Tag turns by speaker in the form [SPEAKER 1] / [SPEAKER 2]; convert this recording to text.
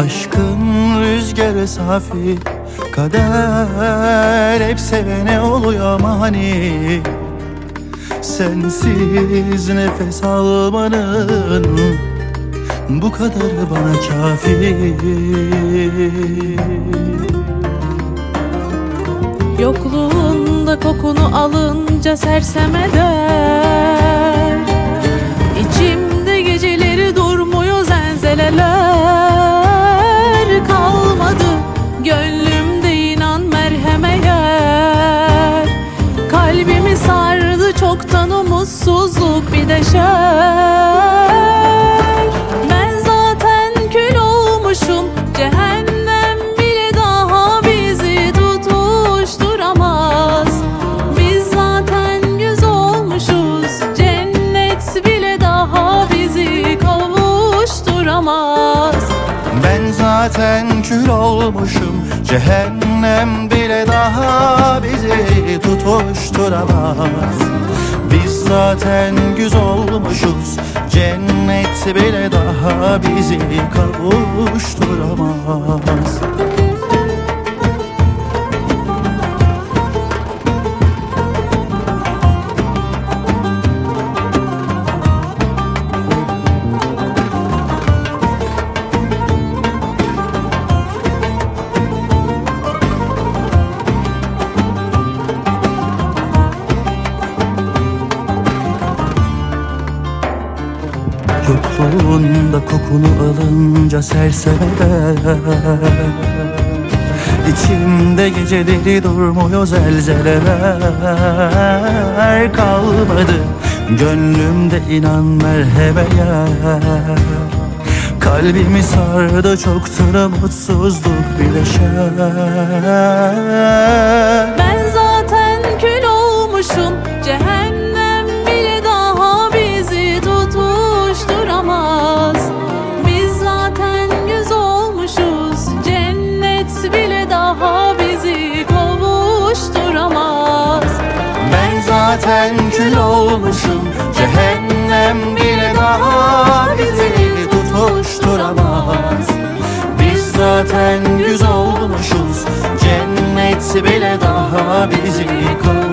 [SPEAKER 1] Aşkın rüzgarı safi, kader hep sevene oluyor mani. Sensiz nefes almanın bu kadar bana kafi.
[SPEAKER 2] Yokluğunda kokunu alınca sersem eder. İçimde geceleri durmuyor zelzeleler. Kalmadı gönlümde inan merheme yer. Kalbimi sardı çoktan umutsuzluk bir de şer. Ben zaten kül olmuşum, cehennem bile daha bizi tutuşturamaz. Biz zaten güz olmuşuz, cennet bile daha bizi kavuşturamaz.
[SPEAKER 1] Ben zaten kül olmuşum, cehennem bile daha bizi tutuşturamaz. Biz zaten güz olmuşuz, cennet bile daha bizi kavuşturamaz. Yokluğunda kokunu alınca sersem eder. İçimde geceleri durmuyor zelzeleler. Kalmadı gönlümde inan merheme yer. Kalbimi sardı çoktur mutsuzluk bileşer.
[SPEAKER 2] Ben zaten kül olmuşum, cehennem bile daha bizi tutuşturamaz. Biz zaten güz olmuşuz, cennet bile daha bizi kavuşturamaz.
[SPEAKER 1] Ben zaten kül olmuşum, cehennem bile daha bizi tutuşturamaz. Biz zaten güz olmuşuz, cennet bile daha bizi kavuşturamaz.